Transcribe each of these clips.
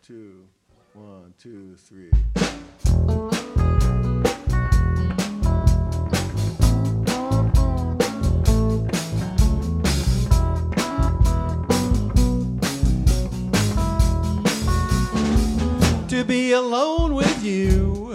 two, 1, 2, 3. To be alone with you,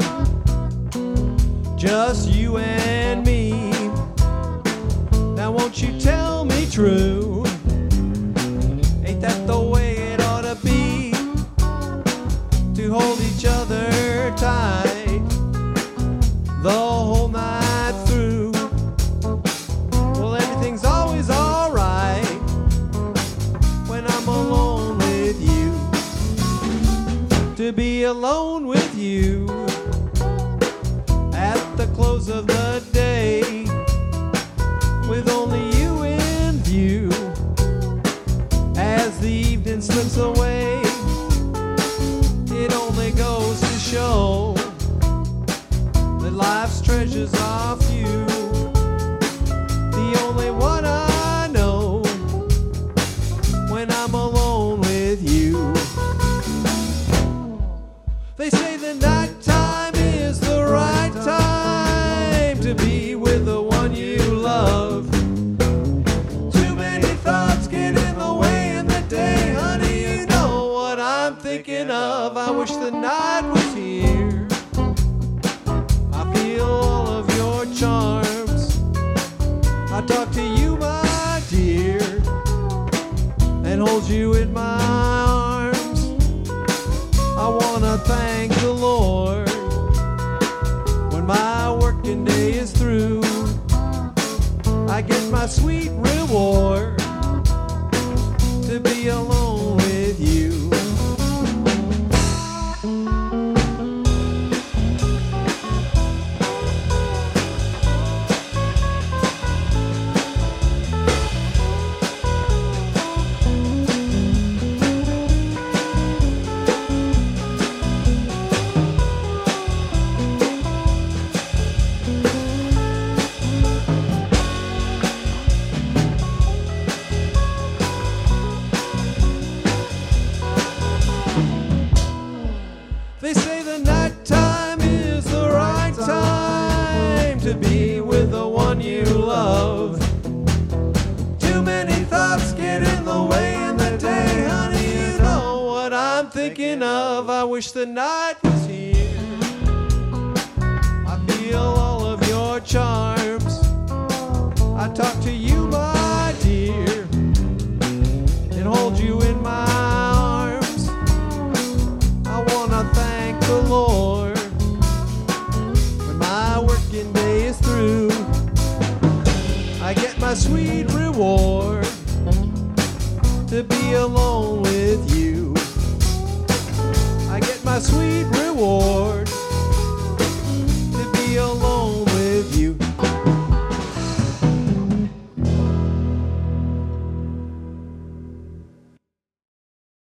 just you and me. Now won't you tell me true? Ain't that the way it ought to be? To hold each other tight the whole night through. Well, everything's always alright when I'm alone with you. To be alone with you at the close of the day, with only you in view as the evening slips away. It only goes to show that life's treasures are few. The only one I know when I'm alone with you. They say the night time is the right time to be with the one you love. Too many thoughts get in the way in the day, honey, you know what I'm thinking of. I wish the night was here. I feel all of your charms. I talk to you, my dear, and hold you in my arms. I wanna thank the Lord when my working day is through. I get my sweet reward to be alone with you. They say the night time is the right time to be with the one you love. Too many thoughts get in the way in the day, honey, you know what I'm thinking of. I wish the night was here. I feel all of your charms. I talk to you, my dear, and hold you in my arms. I wanna thank the Lord when my working day is through. I get my sweet reward to be alone with you. I get my sweet reward